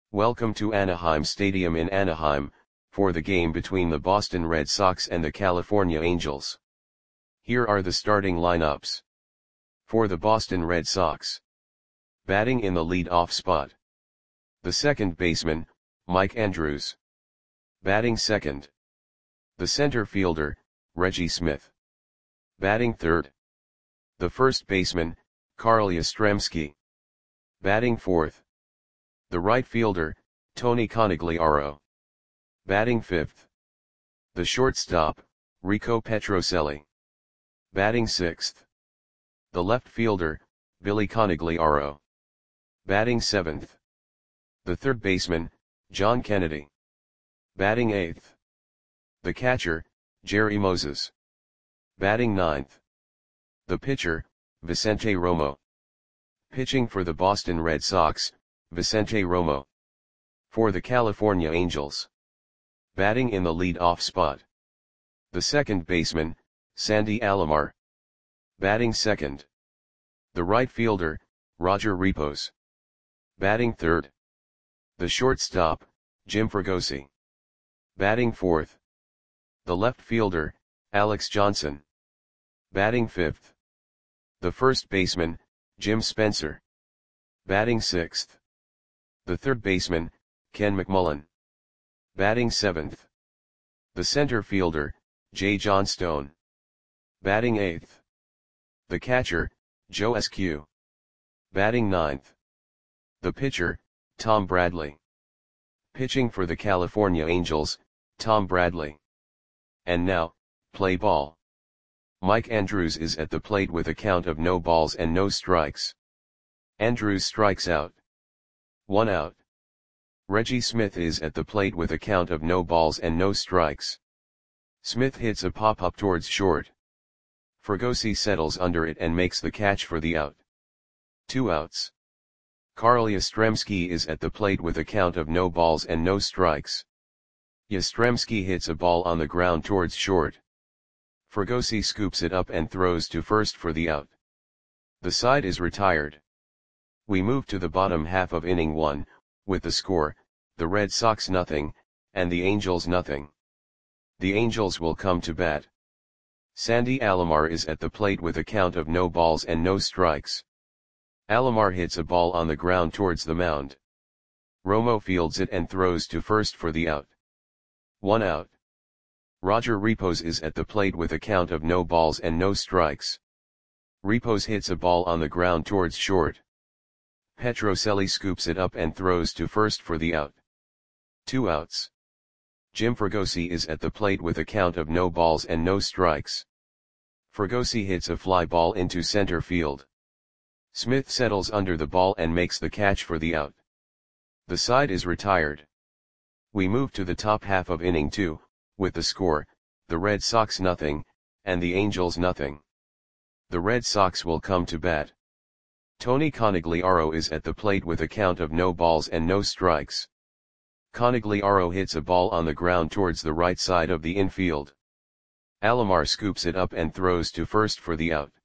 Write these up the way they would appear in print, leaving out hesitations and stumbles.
Welcome to Anaheim Stadium in Anaheim, for the game between the Boston Red Sox and the California Angels. Here are the starting lineups. For the Boston Red Sox. Batting in the lead-off spot. The second baseman, Mike Andrews. Batting second. The center fielder, Reggie Smith. Batting third. The first baseman, Carl Yastrzemski. Batting fourth. The right fielder, Tony Conigliaro. Batting fifth. The shortstop, Rico Petrocelli. Batting sixth. The left fielder, Billy Conigliaro. Batting seventh. The third baseman, John Kennedy. Batting eighth. The catcher, Jerry Moses. Batting ninth. The pitcher, Vicente Romo. Pitching for the Boston Red Sox, Vicente Romo. For the California Angels. Batting in the lead-off spot. The second baseman, Sandy Alomar. Batting second. The right fielder, Roger Repos. Batting third. The shortstop, Jim Fregosi. Batting fourth. The left fielder, Alex Johnson. Batting fifth. The first baseman, Jim Spencer. Batting sixth. The third baseman, Ken McMullen. Batting seventh. The center fielder, Jay Johnstone. Batting eighth. The catcher, Joe Eskew. Batting ninth. The pitcher, Tom Bradley. Pitching for the California Angels, Tom Bradley. And now, play ball. Mike Andrews is at the plate with a count of no balls and no strikes. Andrews strikes out. 1 out. Reggie Smith is at the plate with a count of no balls and no strikes. Smith hits a pop-up towards short. Fregosi settles under it and makes the catch for the out. 2 outs. Carl Yastrzemski is at the plate with a count of no balls and no strikes. Yastrzemski hits a ball on the ground towards short. Fregosi scoops it up and throws to first for the out. The side is retired. We move to the bottom half of inning 1, with the score, the Red Sox nothing, and the Angels nothing. The Angels will come to bat. Sandy Alomar is at the plate with a count of no balls and no strikes. Alomar hits a ball on the ground towards the mound. Romo fields it and throws to first for the out. 1 out. Roger Repos is at the plate with a count of no balls and no strikes. Repos hits a ball on the ground towards short. Petrocelli scoops it up and throws to first for the out. 2 outs. Jim Fregosi is at the plate with a count of no balls and no strikes. Fregosi hits a fly ball into center field. Smith settles under the ball and makes the catch for the out. The side is retired. We move to the top half of inning 2, with the score, the Red Sox nothing, and the Angels nothing. The Red Sox will come to bat. Tony Conigliaro is at the plate with a count of no balls and no strikes. Conigliaro hits a ball on the ground towards the right side of the infield. Alomar scoops it up and throws to first for the out.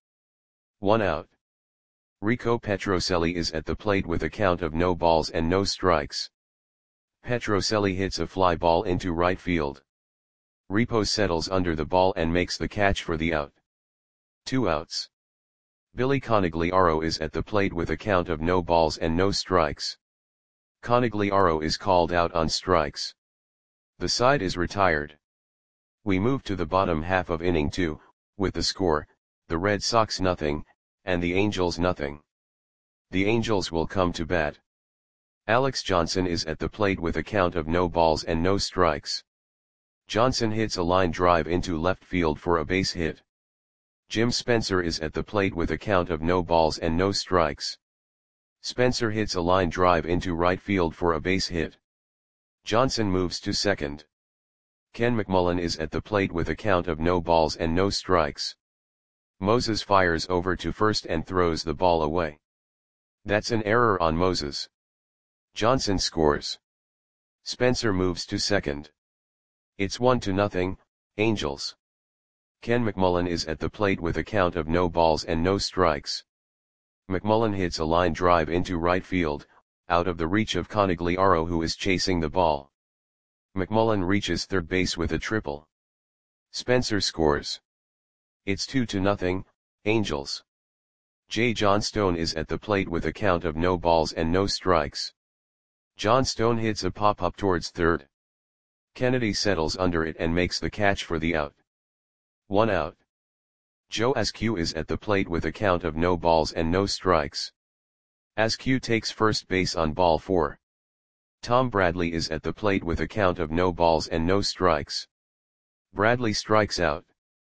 1 out. Rico Petrocelli is at the plate with a count of no balls and no strikes. Petrocelli hits a fly ball into right field. Repos settles under the ball and makes the catch for the out. 2 outs. Billy Conigliaro is at the plate with a count of no balls and no strikes. Conigliaro is called out on strikes. The side is retired. We move to the bottom half of inning 2, with the score, the Red Sox nothing, and the Angels nothing. The Angels will come to bat. Alex Johnson is at the plate with a count of no balls and no strikes. Johnson hits a line drive into left field for a base hit. Jim Spencer is at the plate with a count of no balls and no strikes. Spencer hits a line drive into right field for a base hit. Johnson moves to second. Ken McMullen is at the plate with a count of no balls and no strikes. Moses fires over to first and throws the ball away. That's an error on Moses. Johnson scores. Spencer moves to second. It's 1-0, Angels. Ken McMullen is at the plate with a count of no balls and no strikes. McMullen hits a line drive into right field, out of the reach of Conagliaro, who is chasing the ball. McMullen reaches third base with a triple. Spencer scores. It's 2-0, Angels. J. Johnstone is at the plate with a count of no balls and no strikes. Johnstone hits a pop-up towards third. Kennedy settles under it and makes the catch for the out. 1 out. Joe Askew is at the plate with a count of no balls and no strikes. Askew takes first base on ball 4. Tom Bradley is at the plate with a count of no balls and no strikes. Bradley strikes out.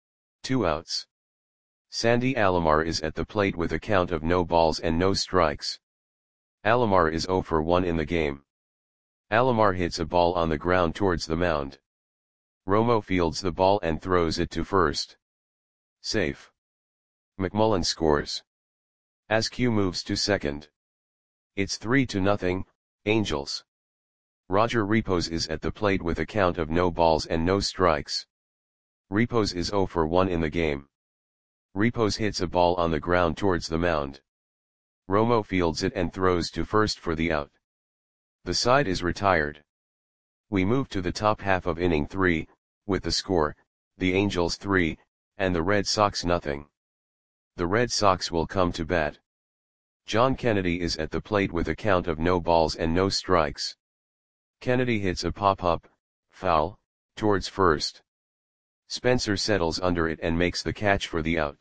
2 outs. Sandy Alomar is at the plate with a count of no balls and no strikes. Alomar is 0 for 1 in the game. Alomar hits a ball on the ground towards the mound. Romo fields the ball and throws it to first. Safe. McMullen scores. Askew moves to second. It's 3-0, Angels. Roger Repos is at the plate with a count of no balls and no strikes. Repos is 0 for 1 in the game. Repos hits a ball on the ground towards the mound. Romo fields it and throws to first for the out. The side is retired. We move to the top half of inning 3, with the score, the Angels 3, and the Red Sox nothing. The Red Sox will come to bat. John Kennedy is at the plate with a count of no balls and no strikes. Kennedy hits a pop-up, foul, towards first. Spencer settles under it and makes the catch for the out.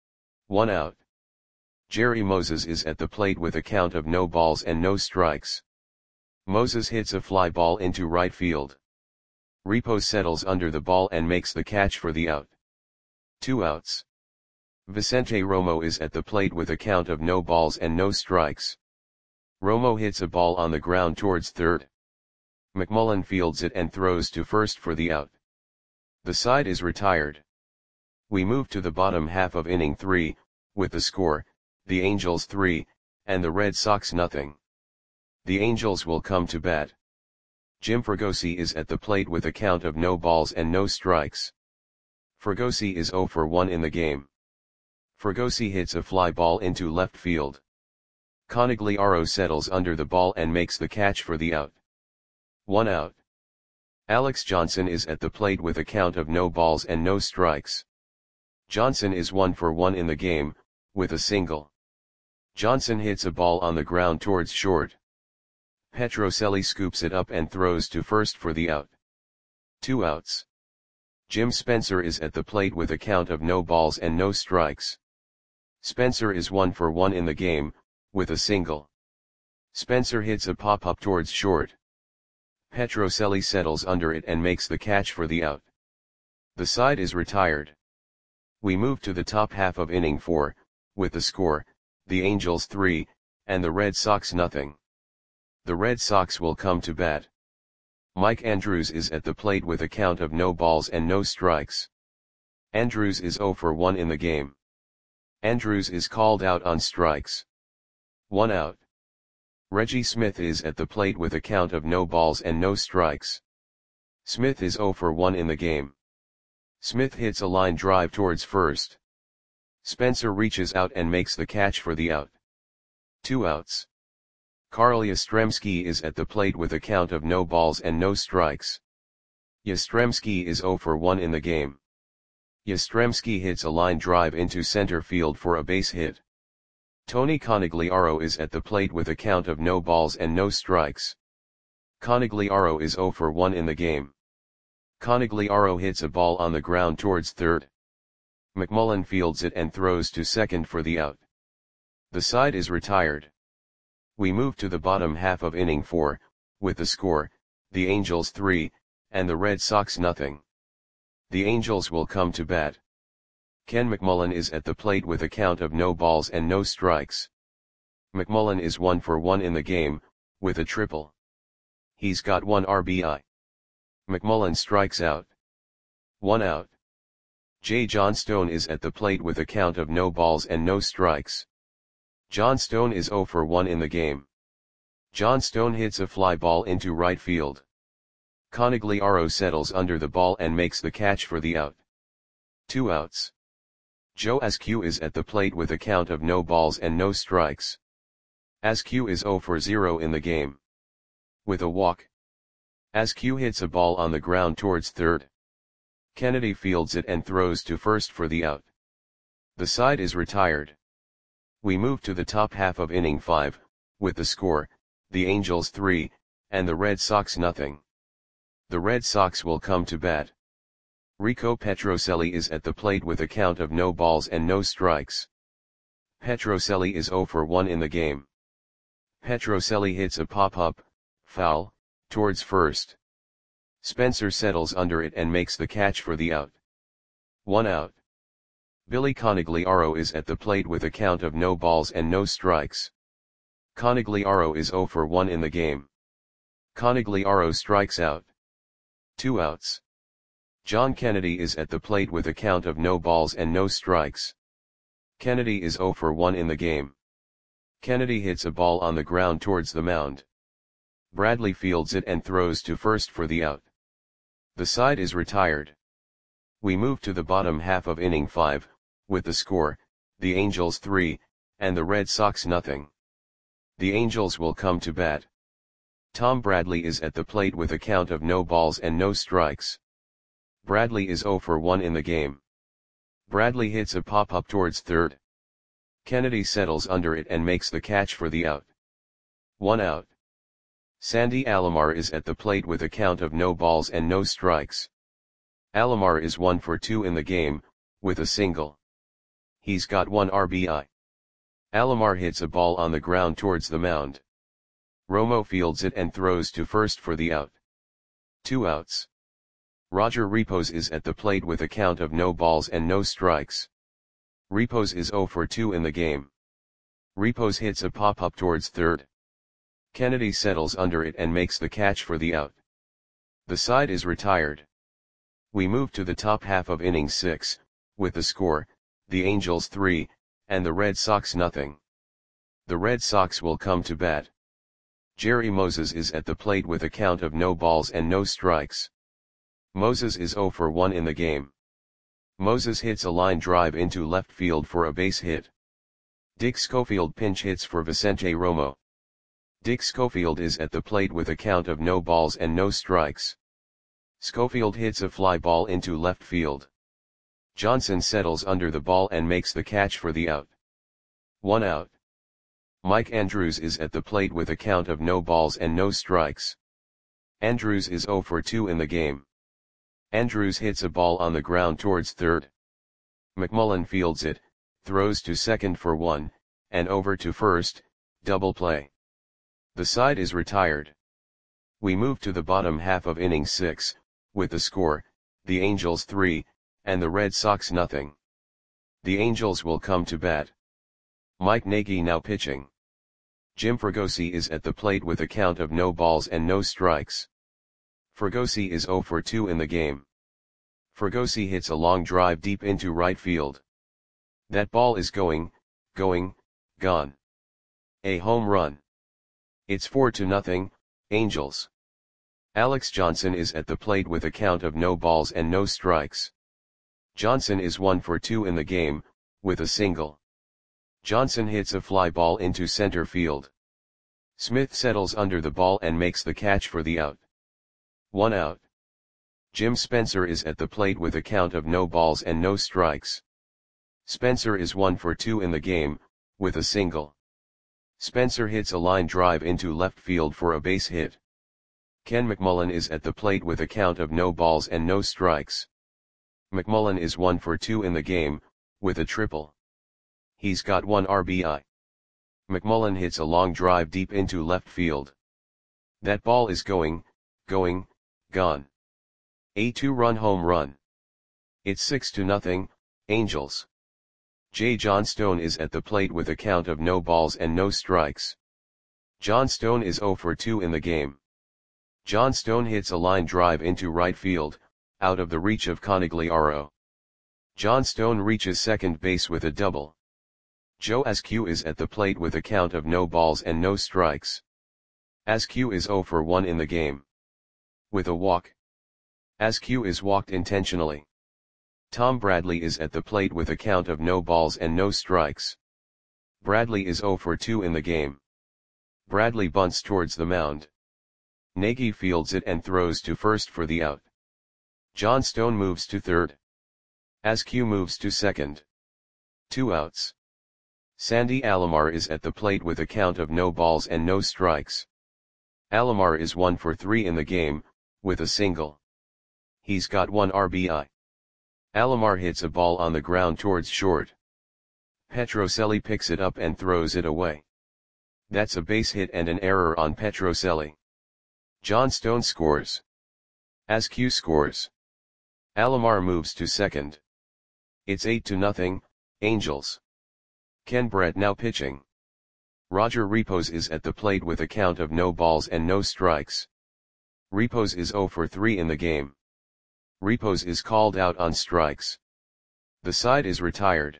1 out. Jerry Moses is at the plate with a count of no balls and no strikes. Moses hits a fly ball into right field. Repos settles under the ball and makes the catch for the out. 2 outs. Vicente Romo is at the plate with a count of no balls and no strikes. Romo hits a ball on the ground towards third. McMullen fields it and throws to first for the out. The side is retired. We move to the bottom half of inning 3, with the score, the Angels 3, and the Red Sox nothing. The Angels will come to bat. Jim Fregosi is at the plate with a count of no balls and no strikes. Fregosi is 0 for 1 in the game. Fregosi hits a fly ball into left field. Conagliaro settles under the ball and makes the catch for the out. 1 out. Alex Johnson is at the plate with a count of no balls and no strikes. Johnson is 1 for 1 in the game, with a single. Johnson hits a ball on the ground towards short. Petrocelli scoops it up and throws to first for the out. 2 outs. Jim Spencer is at the plate with a count of no balls and no strikes. Spencer is 1 for 1 in the game, with a single. Spencer hits a pop-up towards short. Petrocelli settles under it and makes the catch for the out. The side is retired. We move to the top half of inning 4, with the score, the Angels 3, and the Red Sox nothing. The Red Sox will come to bat. Mike Andrews is at the plate with a count of no balls and no strikes. Andrews is 0 for 1 in the game. Andrews is called out on strikes. 1 out. Reggie Smith is at the plate with a count of no balls and no strikes. Smith is 0 for 1 in the game. Smith hits a line drive towards first. Spencer reaches out and makes the catch for the out. 2 outs. Carl Yastrzemski is at the plate with a count of no balls and no strikes. Yastrzemski is 0 for 1 in the game. Yastrzemski hits a line drive into center field for a base hit. Tony Conagliaro is at the plate with a count of no balls and no strikes. Conagliaro is 0 for 1 in the game. Conagliaro hits a ball on the ground towards third. McMullen fields it and throws to second for the out. The side is retired. We move to the bottom half of inning 4, with the score, the Angels 3, and the Red Sox nothing. The Angels will come to bat. Ken McMullen is at the plate with a count of no balls and no strikes. McMullen is 1 for 1 in the game, with a triple. He's got 1 RBI. McMullen strikes out. 1 out. J. Johnstone is at the plate with a count of no balls and no strikes. Johnstone is 0 for 1 in the game. Johnstone hits a fly ball into right field. Conagliaro settles under the ball and makes the catch for the out. 2 outs. Joe Askew is at the plate with a count of no balls and no strikes. Askew is 0 for 0 in the game. With a walk. Askew hits a ball on the ground towards third. Kennedy fields it and throws to first for the out. The side is retired. We move to the top half of inning 5, with the score, the Angels 3, and the Red Sox nothing. The Red Sox will come to bat. Rico Petrocelli is at the plate with a count of no balls and no strikes. Petrocelli is 0 for 1 in the game. Petrocelli hits a pop-up, foul, towards first. Spencer settles under it and makes the catch for the out. 1 out. Billy Conigliaro is at the plate with a count of no balls and no strikes. Conigliaro is 0 for 1 in the game. Conigliaro strikes out. 2 outs. John Kennedy is at the plate with a count of no balls and no strikes. Kennedy is 0 for 1 in the game. Kennedy hits a ball on the ground towards the mound. Bradley fields it and throws to first for the out. The side is retired. We move to the bottom half of inning 5, with the score, the Angels 3, and the Red Sox nothing. The Angels will come to bat. Tom Bradley is at the plate with a count of no balls and no strikes. Bradley is 0 for 1 in the game. Bradley hits a pop-up towards third. Kennedy settles under it and makes the catch for the out. 1 out. Sandy Alomar is at the plate with a count of no balls and no strikes. Alomar is 1 for 2 in the game, with a single. He's got 1 RBI. Alomar hits a ball on the ground towards the mound. Romo fields it and throws to first for the out. 2 outs. Roger Repos is at the plate with a count of no balls and no strikes. Repos is 0 for 2 in the game. Repos hits a pop-up towards third. Kennedy settles under it and makes the catch for the out. The side is retired. We move to the top half of inning 6, with the score, the Angels 3, and the Red Sox nothing. The Red Sox will come to bat. Jerry Moses is at the plate with a count of no balls and no strikes. Moses is 0 for 1 in the game. Moses hits a line drive into left field for a base hit. Dick Schofield pinch hits for Vicente Romo. Dick Schofield is at the plate with a count of no balls and no strikes. Schofield hits a fly ball into left field. Johnson settles under the ball and makes the catch for the out. 1 out. Mike Andrews is at the plate with a count of no balls and no strikes. Andrews is 0 for 2 in the game. Andrews hits a ball on the ground towards third. McMullen fields it, throws to second for 1, and over to first, double play. The side is retired. We move to the bottom half of inning 6, with the score, the Angels 3, and the Red Sox nothing. The Angels will come to bat. Mike Nagy now pitching. Jim Fregosi is at the plate with a count of no balls and no strikes. Fregosi is 0 for 2 in the game. Fregosi hits a long drive deep into right field. That ball is going, gone. A home run. It's 4-0, Angels. Alex Johnson is at the plate with a count of no balls and no strikes. Johnson is 1 for 2 in the game, with a single. Johnson hits a fly ball into center field. Smith settles under the ball and makes the catch for the out. 1 out. Jim Spencer is at the plate with a count of no balls and no strikes. Spencer is 1 for 2 in the game, with a single. Spencer hits a line drive into left field for a base hit. Ken McMullen is at the plate with a count of no balls and no strikes. McMullen is 1 for 2 in the game, with a triple. He's got 1 RBI. McMullen hits a long drive deep into left field. That ball is going, gone. A 2-run home run. It's 6-0, Angels. J. John Stone is at the plate with a count of no balls and no strikes. John Stone is 0 for 2 in the game. John Stone hits a line drive into right field, out of the reach of Conigliaro. John Stone reaches second base with a double. Joe Askew is at the plate with a count of no balls and no strikes. Askew is 0 for 1 in the game. With a walk. Askew is walked intentionally. Tom Bradley is at the plate with a count of no balls and no strikes. Bradley is 0 for 2 in the game. Bradley bunts towards the mound. Nagy fields it and throws to first for the out. John Stone moves to third. Askew moves to second. 2 outs. Sandy Alomar is at the plate with a count of no balls and no strikes. Alomar is 1 for 3 in the game, with a single. He's got 1 RBI. Alomar hits a ball on the ground towards short. Petrocelli picks it up and throws it away. That's a base hit and an error on Petrocelli. John Stone scores. Askew scores. Alomar moves to second. It's 8-0, Angels. Ken Brett now pitching. Roger Repos is at the plate with a count of no balls and no strikes. Repos is 0 for 3 in the game. Repos is called out on strikes. The side is retired.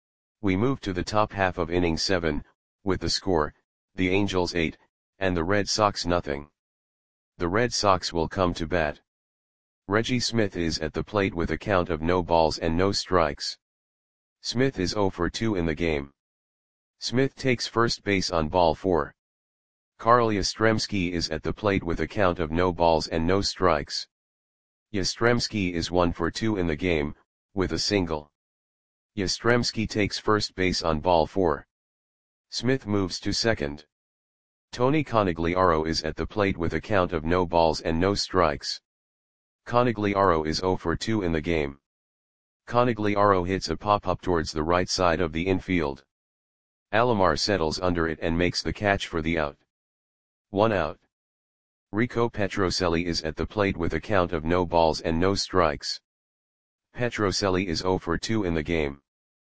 We move to the top half of inning 7, with the score, the Angels 8, and the Red Sox nothing. The Red Sox will come to bat. Reggie Smith is at the plate with a count of no balls and no strikes. Smith is 0 for 2 in the game. Smith takes first base on ball 4. Carl Yastrzemski is at the plate with a count of no balls and no strikes. Yastrzemski is 1 for 2 in the game, with a single. Yastrzemski takes first base on ball 4. Smith moves to second. Tony Conigliaro is at the plate with a count of no balls and no strikes. Conigliaro is 0 for 2 in the game. Conigliaro hits a pop-up towards the right side of the infield. Alomar settles under it and makes the catch for the out. 1 out. Rico Petrocelli is at the plate with a count of no balls and no strikes. Petrocelli is 0 for 2 in the game.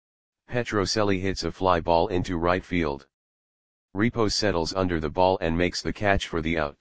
Petrocelli hits a fly ball into right field. Repos settles under the ball and makes the catch for the out.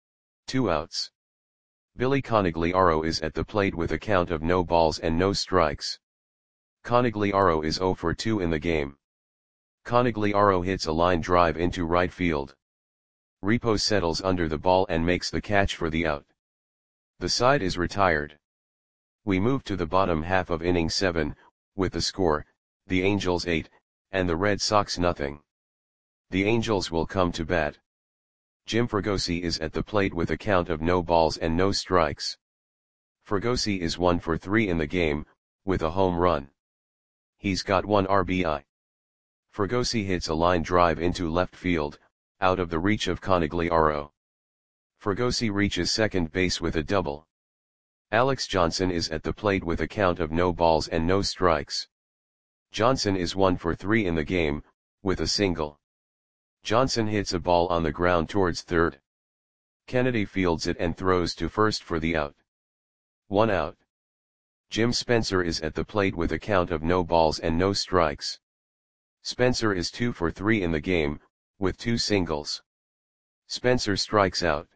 2 outs. Billy Conigliaro is at the plate with a count of no balls and no strikes. Conigliaro is 0 for 2 in the game. Conigliaro hits a line drive into right field. Repos settles under the ball and makes the catch for the out. The side is retired. We move to the bottom half of inning 7, with the score, the Angels 8, and the Red Sox nothing. The Angels will come to bat. Jim Fregosi is at the plate with a count of no balls and no strikes. Fregosi is 1 for 3 in the game, with a home run. He's got 1 RBI. Fregosi hits a line drive into left field, out of the reach of Conigliaro. Fregosi reaches second base with a double. Alex Johnson is at the plate with a count of no balls and no strikes. Johnson is 1 for 3 in the game, with a single. Johnson hits a ball on the ground towards third. Kennedy fields it and throws to first for the out. 1 out. Jim Spencer is at the plate with a count of no balls and no strikes. Spencer is 2 for 3 in the game, with 2 singles. Spencer strikes out.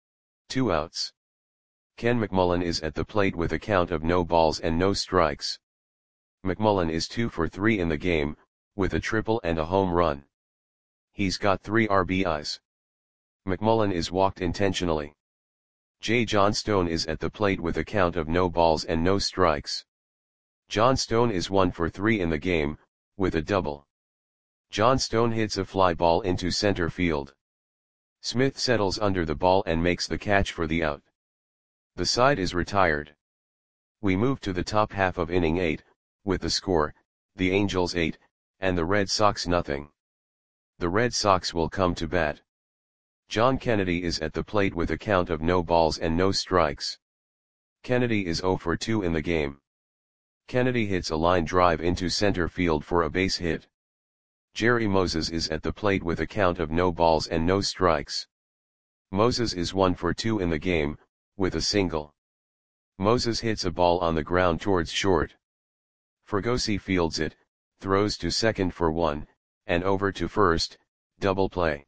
2 outs. Ken McMullen is at the plate with a count of no balls and no strikes. McMullen is 2 for 3 in the game, with a triple and a home run. He's got 3 RBIs. McMullen is walked intentionally. J. John Stone is at the plate with a count of no balls and no strikes. John Stone is 1 for 3 in the game, with a double. John Stone hits a fly ball into center field. Smith settles under the ball and makes the catch for the out. The side is retired. We move to the top half of inning 8, with the score, the Angels 8, and the Red Sox nothing. The Red Sox will come to bat. John Kennedy is at the plate with a count of no balls and no strikes. Kennedy is 0 for 2 in the game. Kennedy hits a line drive into center field for a base hit. Jerry Moses is at the plate with a count of no balls and no strikes. Moses is 1 for 2 in the game, with a single. Moses hits a ball on the ground towards short. Fregosi fields it, throws to second for 1, and over to first, double play.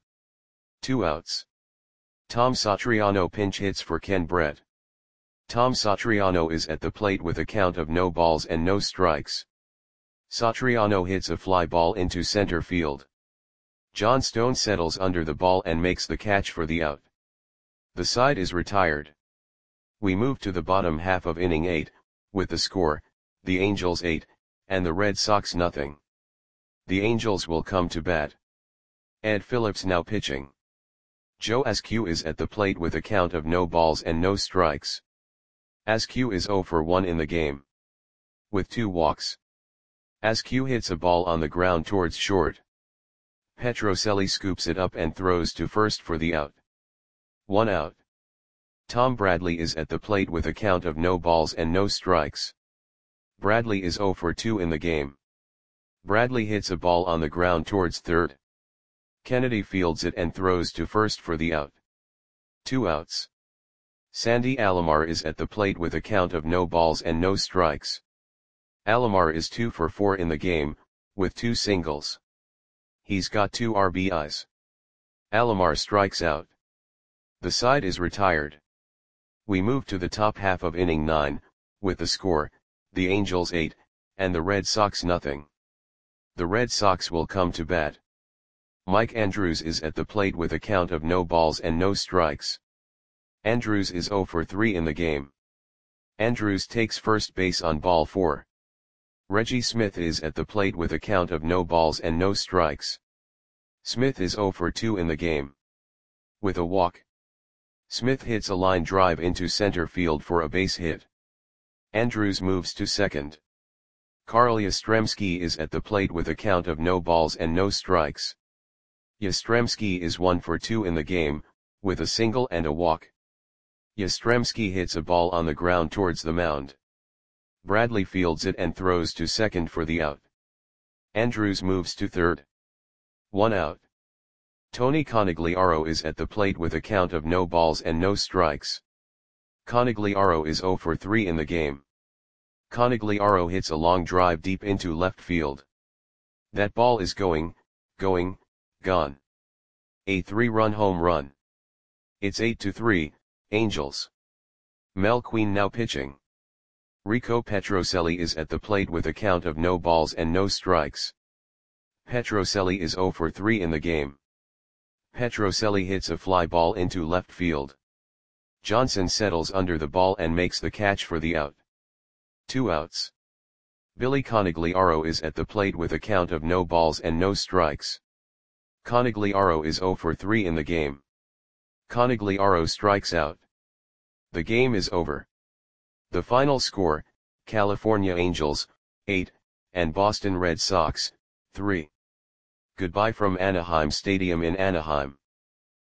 2 outs. Tom Satriano pinch hits for Ken Brett. Tom Satriano is at the plate with a count of no balls and no strikes. Satriano hits a fly ball into center field. John Stone settles under the ball and makes the catch for the out. The side is retired. We move to the bottom half of inning 8, with the score, the Angels 8, and the Red Sox nothing. The Angels will come to bat. Ed Phillips now pitching. Joe Askew is at the plate with a count of no balls and no strikes. Askew is 0 for 1 in the game, with 2 walks. Askew hits a ball on the ground towards short. Petrocelli scoops it up and throws to first for the out. 1 out. Tom Bradley is at the plate with a count of no balls and no strikes. Bradley is 0 for 2 in the game. Bradley hits a ball on the ground towards third. Kennedy fields it and throws to first for the out. 2 outs. Sandy Alomar is at the plate with a count of no balls and no strikes. Alomar is 2 for 4 in the game, with 2 singles. He's got 2 RBIs. Alomar strikes out. The side is retired. We move to the top half of inning 9, with the score, the Angels 8, and the Red Sox nothing. The Red Sox will come to bat. Mike Andrews is at the plate with a count of no balls and no strikes. Andrews is 0 for 3 in the game. Andrews takes first base on ball 4. Reggie Smith is at the plate with a count of no balls and no strikes. Smith is 0 for 2 in the game, with a walk. Smith hits a line drive into center field for a base hit. Andrews moves to second. Carl Yastrzemski is at the plate with a count of no balls and no strikes. Yastrzemski is 1 for 2 in the game, with a single and a walk. Yastrzemski hits a ball on the ground towards the mound. Bradley fields it and throws to second for the out. Andrews moves to third. 1 out. Tony Conigliaro is at the plate with a count of no balls and no strikes. Conigliaro is 0 for 3 in the game. Conigliaro hits a long drive deep into left field. That ball is going, gone. A 3-run home run. It's 8-3, Angels. Mel Queen now pitching. Rico Petrocelli is at the plate with a count of no balls and no strikes. Petrocelli is 0 for 3 in the game. Petrocelli hits a fly ball into left field. Johnson settles under the ball and makes the catch for the out. 2 outs. Billy Conigliaro is at the plate with a count of no balls and no strikes. Conigliaro is 0 for 3 in the game. Conigliaro strikes out. The game is over. The final score, California Angels, 8, and Boston Red Sox, 3. Goodbye from Anaheim Stadium in Anaheim.